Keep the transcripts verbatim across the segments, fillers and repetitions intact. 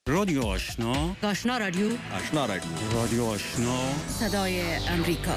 رادیو آشنا، آشنا رادیو، آشنا رادیو، رادیو آشنا، صدای امریکا.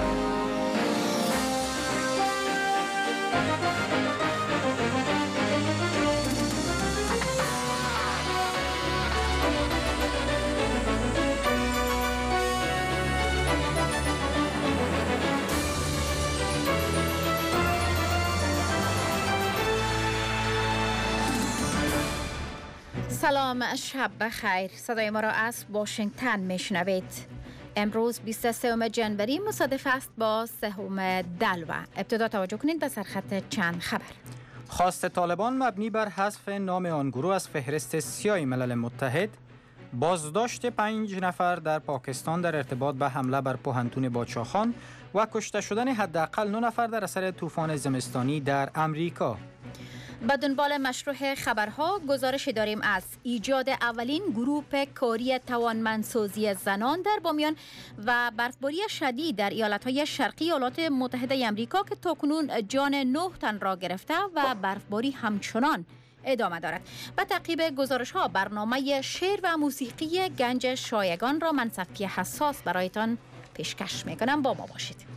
سلام، شب بخیر. صدای ما را از واشنگتن میشنوید. امروز بیست و سوم جنوری مصادف است با سوم دلو. ابتدا توجه کنید به سرخط چند خبر. خواست طالبان مبنی بر حذف نام آن گروه از فهرست سیاه ملل متحد، بازداشت پنج نفر در پاکستان در ارتباط به حمله بر پوهنتون باچاخان و کشته شدن حداقل نه نفر در اثر طوفان زمستانی در امریکا. به دنبال مشروع خبرها گزارش داریم از ایجاد اولین گروه کاری توانمندسازی زنان در بامیان و برفباری شدید در ایالت‌های شرقی ایالات متحده آمریکا که تاکنون جان نه تن را گرفته و برفباری همچنان ادامه دارد. به تعقیب گزارش‌ها برنامه شعر و موسیقی گنج شایگان را من صفی حساس برایتان پیشکش می‌کنم. با ما باشید.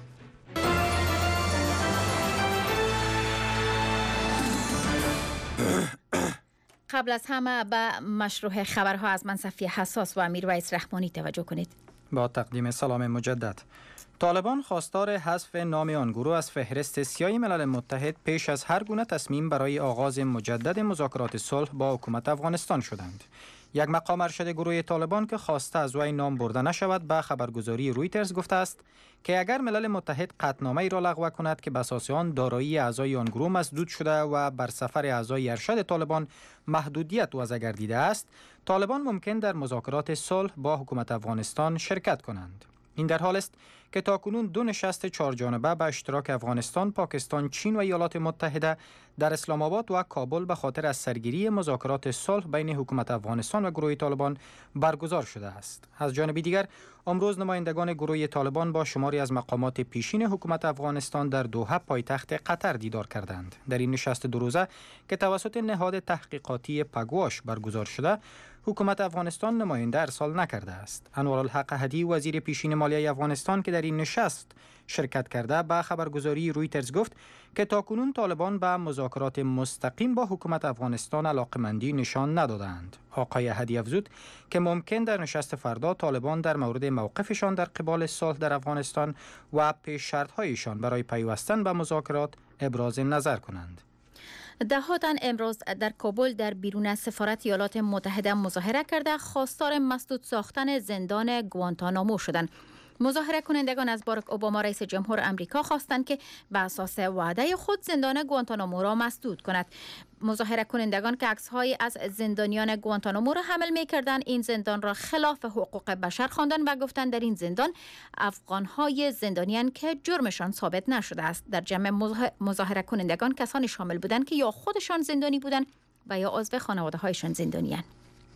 قبل از همه به مشروع خبرها از من صفی حساس و امیر ویس رحمانی توجه کنید. با تقدیم سلام مجدد. طالبان خواستار حذف نام آن گروه از فهرست سیاه ملل متحد پیش از هر گونه تصمیم برای آغاز مجدد مذاکرات صلح با حکومت افغانستان شدند. یک مقام ارشد گروه طالبان که خواسته از وی نام برده نشود به خبرگزاری رویترز گفته است که اگر ملل متحد قطعنامه ای را لغو کند که به اساس آن دارایی اعضای آن گروه مسدود شده و بر سفر اعضای ارشد طالبان محدودیت وضع گردیده است، طالبان ممکن در مذاکرات صلح با حکومت افغانستان شرکت کنند. این در حال است که تاکنون دو نشست چهارجانبه به اشتراک افغانستان، پاکستان، چین و ایالات متحده در اسلام آباد و کابل به خاطر از سرگیری مذاکرات صلح بین حکومت افغانستان و گروه طالبان برگزار شده است. از جانب دیگر امروز نمایندگان گروه طالبان با شماری از مقامات پیشین حکومت افغانستان در دوحه پایتخت قطر دیدار کردند. در این نشست دو روزه که توسط نهاد تحقیقاتی پگواش برگزار شده، حکومت افغانستان نماینده ارسال نکرده است. انوارالحق هدی وزیر پیشین مالیه افغانستان که در این نشست شرکت کرده به خبرگزاری رویترز گفت که تاکنون طالبان به مذاکرات مستقیم با حکومت افغانستان علاقمندی نشان ندادند. آقای هدی افزود که ممکن در نشست فردا طالبان در مورد موقفشان در قبال صلح در افغانستان و پیش شرط‌هایشان برای پیوستن به مذاکرات ابراز نظر کنند. ده تن امروز در کابل در بیرون سفارت ایالات متحده مظاهره کرده خواستار مسدود ساختن زندان گوانتانامو شدند. مظاهره کنندگان از باراک اوباما رئیس جمهور امریکا خواستند که به اساس وعده خود زندان گوانتانامو را مسدود کند. مظاهره کنندگان که عکس‌های از زندانیان گوانتانامو را حمل می‌کردند این زندان را خلاف حقوق بشر خواندند و گفتند در این زندان افغان‌های زندانیان که جرمشان ثابت نشده است. در جمع مظاهره کنندگان کسانی شامل بودند که یا خودشان زندانی بودند و یا عضو خانواده‌هایشان زندانیان.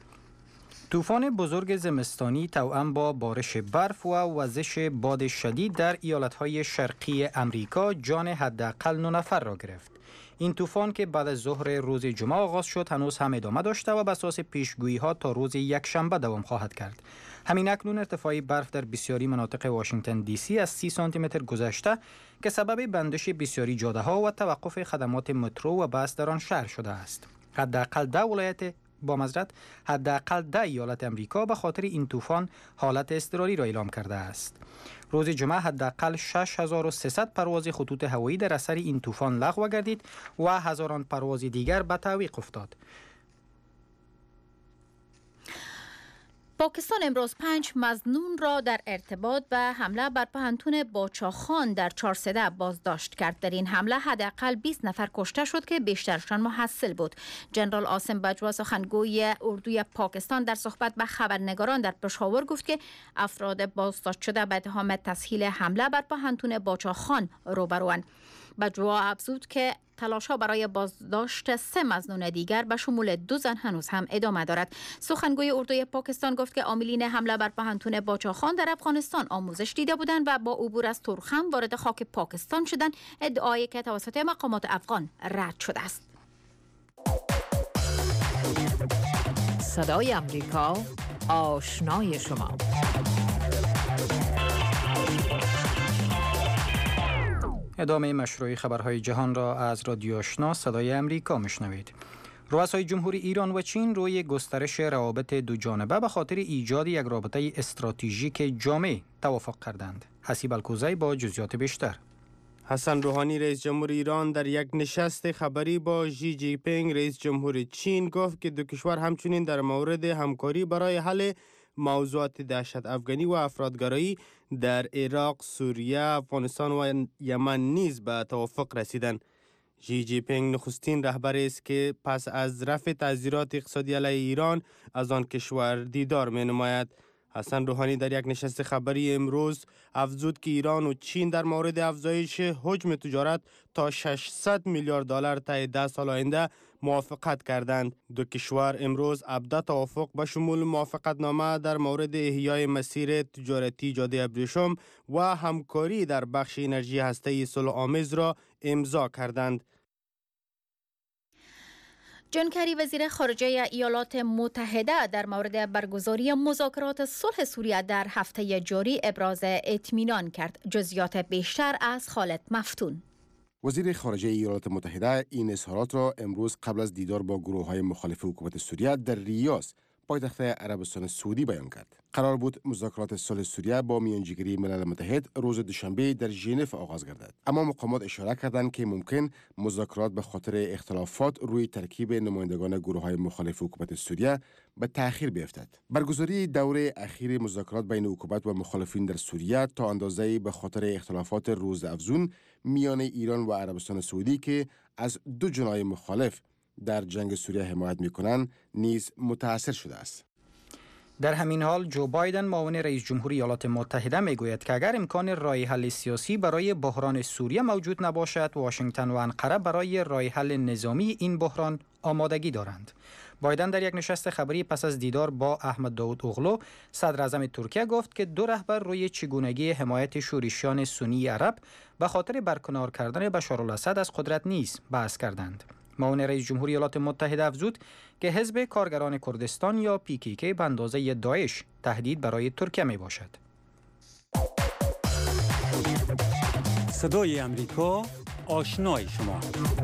طوفان بزرگ زمستانی توأم با بارش برف و وزش باد شدید در ایالت‌های شرقی امریکا جان حداقل نه نفر را گرفت. این طوفان که بعد از ظهر روز جمعه آغاز شد هنوز هم ادامه داشته و بر اساس پیشگویی‌ها تا روز یکشنبه دوام خواهد کرد. همین اکنون ارتفاع برف در بسیاری مناطق واشنگتن دی سی از سی سانتی متر گذشته که سبب بندش بسیاری جاده‌ها و توقف خدمات مترو و بس در آن شهر شده است. حداقل ده ولایت با معذرت حداقل ده ایالت امریکا به خاطر این طوفان حالت اضطراری را اعلام کرده است. روز جمعه حداقل شش هزار و سیصد پرواز خطوط هوایی در اثر این طوفان لغو گردید و هزاران پرواز دیگر به تعویق افتاد. پاکستان امروز پنج مظنون را در ارتباط به حمله بر پوهنتون باچاخان در چهارسده بازداشت کرد. در این حمله حداقل بیست نفر کشته شد که بیشترشان محصل بود. جنرال عاصم بجوا سخنگوی اردوی پاکستان در صحبت به خبرنگاران در پشاور گفت که افراد بازداشت شده به اتهام تسهیل حمله بر پوهنتون باچاخان روبروند. بجوا افزود که تلاش‌ها برای بازداشت سه مظنون دیگر به شمول دو زن هنوز هم ادامه دارد. سخنگوی اردوی پاکستان گفت که عاملین حمله بر پوهنتون باچاخان در افغانستان آموزش دیده بودند و با عبور از تورخم وارد خاک پاکستان شدند، ادعایی که توسط مقامات افغان رد شده است. صدای امریکا، آشنای شما. ادامه مشروع خبرهای جهان را از رادیو آشنا صدای امریکا میشنوید. رؤسای جمهوری ایران و چین روی گسترش روابط دو جانبه به خاطر ایجاد یک رابطه استراتژیک جامع توافق کردند. حسیب الکوزی با جزئیات بیشتر. حسن روحانی رئیس جمهور ایران در یک نشست خبری با ژی جی پینگ رئیس جمهور چین گفت که دو کشور همچنین در مورد همکاری برای حل موضوعات دهشت افغانی و افرادگرایی در عراق، سوریه، افغانستان و یمن نیز به توافق رسیدند. ژی جی پینگ نخستین رهبری است که پس از رفع تعزیرات اقتصادی علیه ایران از آن کشور دیدار می نماید. حسن روحانی در یک نشست خبری امروز افزود که ایران و چین در مورد افزایش حجم تجارت تا ششصد میلیارد دلار تا ده سال آینده موافقت کردند. دو کشور امروز ابدا توافق به شمول موافقتنامه در مورد احیای مسیر تجارتی جاده ابریشم و همکاری در بخش انرژی هسته‌ای صلح‌آمیز را امضا کردند. جان کری وزیر خارجه ایالات متحده در مورد برگزاری مذاکرات صلح سوریه در هفته جاری ابراز اطمینان کرد. جزئیات بیشتر از خالد مفتون. وزیر خارجه ایالات متحده این اظهارات را امروز قبل از دیدار با گروه‌های مخالف حکومت سوریه در ریاض پایتخت عربستان سعودی بیان کرد. قرار بود مذاکرات صلح سوریه با میانجیگری ملل متحد روز دوشنبه در ژنو آغاز گردد، اما مقامات اشاره کردند که ممکن مذاکرات به خاطر اختلافات روی ترکیب نمایندگان گروه‌های مخالف حکومت سوریه به تأخیر بیفتد. برگزاری دوره اخیر مذاکرات بین حکومت و مخالفین در سوریه تا اندازه‌ای به خاطر اختلافات روزافزون میان ایران و عربستان سعودی که از دو جناح مخالف در جنگ سوریه حمایت می‌کنند نیز متأثر شده است. در همین حال جو بایدن معاون رئیس جمهور ایالات متحده میگوید که اگر امکان راه حل سیاسی برای بحران سوریه موجود نباشد، واشنگتن و انقره برای راه حل نظامی این بحران آمادگی دارند. بایدن در یک نشست خبری پس از دیدار با احمد داود اوغلو صدر اعظم ترکیه گفت که دو رهبر روی چگونگی حمایت شورشیان سنی عرب به خاطر برکنار کردن بشارالاسد از قدرت نیز بحث کردند. معاون رئیس جمهور ایالات متحده افزود که حزب کارگران کردستان یا پی کی کی به اندازه داعش تهدید برای ترکیه می باشد. صدای امریکا، آشنای شما.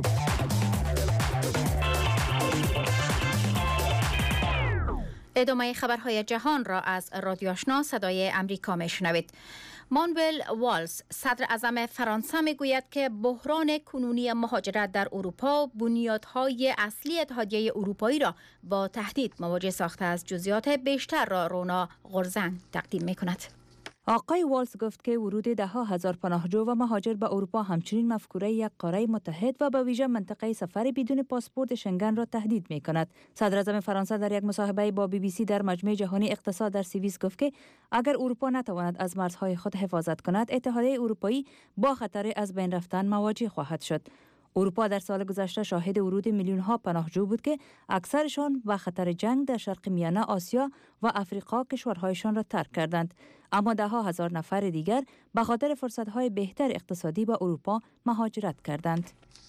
ادامه خبرهای جهان را از رادیو آشنا صدای امریکا میشنوید. مانوئل والز صدر اعظم فرانسه میگوید که بحران کنونی مهاجرت در اروپا بنیادهای اصلی اتحادیه اروپایی را با تهدید مواجه ساخته است. جزئیات بیشتر را رونا غرزنگ تقدیم میکند. آقای والز گفت که ورود ده ها هزار پناهجو و مهاجر به اروپا همچنین مفکوره یک قاره متحد و به ویژه منطقه سفر بدون پاسپورت شنگن را تهدید می کند. صدر اعظم فرانسه در یک مصاحبه با بی بی سی در مجمع جهانی اقتصاد در سوئیس گفت که اگر اروپا نتواند از مرزهای خود حفاظت کند، اتحادیه اروپایی با خطر از بین رفتن مواجه خواهد شد. اروپا در سال گذشته شاهد ورود میلیون ها پناهجو بود که اکثرشان به خطر جنگ در شرق میانه، آسیا و افریقا کشورهایشان را ترک کردند. اما ده ها هزار نفر دیگر به خاطر فرصت‌های بهتر اقتصادی به اروپا مهاجرت کردند.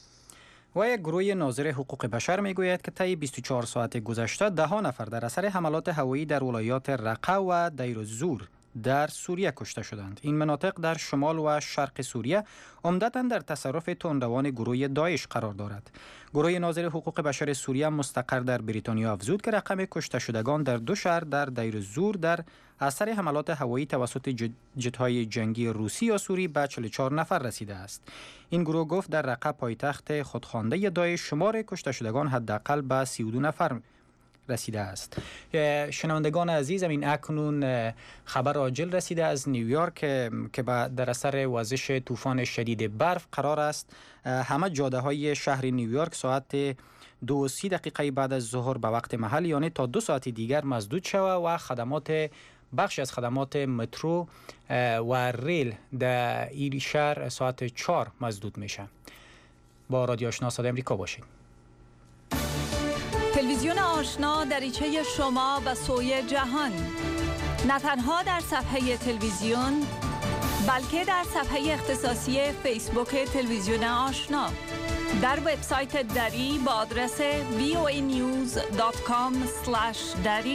و یک گروه ناظر حقوق بشر میگوید که طی بیست و چهار ساعت گذشته ده ها نفر در اثر حملات هوایی در ولایات رقه و دیر الزور در سوریه کشته شدند. این مناطق در شمال و شرق سوریه عمدتاً در تصرف تندروان گروه داعش قرار دارد. گروه ناظر حقوق بشر سوریه مستقر در بریتانیا افزود که رقم کشته شدگان در دو شهر در دیر الزور در اثر حملات هوایی توسط جت‌های جنگی روسی یا سوری به چهل و چهار نفر رسیده است. این گروه گفت در رقه پایتخت خودخوانده داعش شمار کشته شدگان حداقل به سی و دو نفر رسیده است. شنوندگان عزیز، این اکنون خبر عاجل رسیده از نیویورک که در اثر وزش طوفان شدید برف قرار است همه جاده های شهر نیویورک ساعت دو و سی دقیقه بعد از ظهر به وقت محل، یعنی تا دو ساعت دیگر مسدود شود و خدمات بخش از خدمات مترو و ریل در این شهر ساعت چهار مسدود میشه. با رادیو آشنا صدای امریکا باشید. تلویزیون آشنا دریچه شما و سوی جهان، نه تنها در صفحه تلویزیون بلکه در صفحه اختصاصی فیسبوک تلویزیون آشنا در وبسایت دری با آدرس وی او ای نیوز دات کام اسلش دری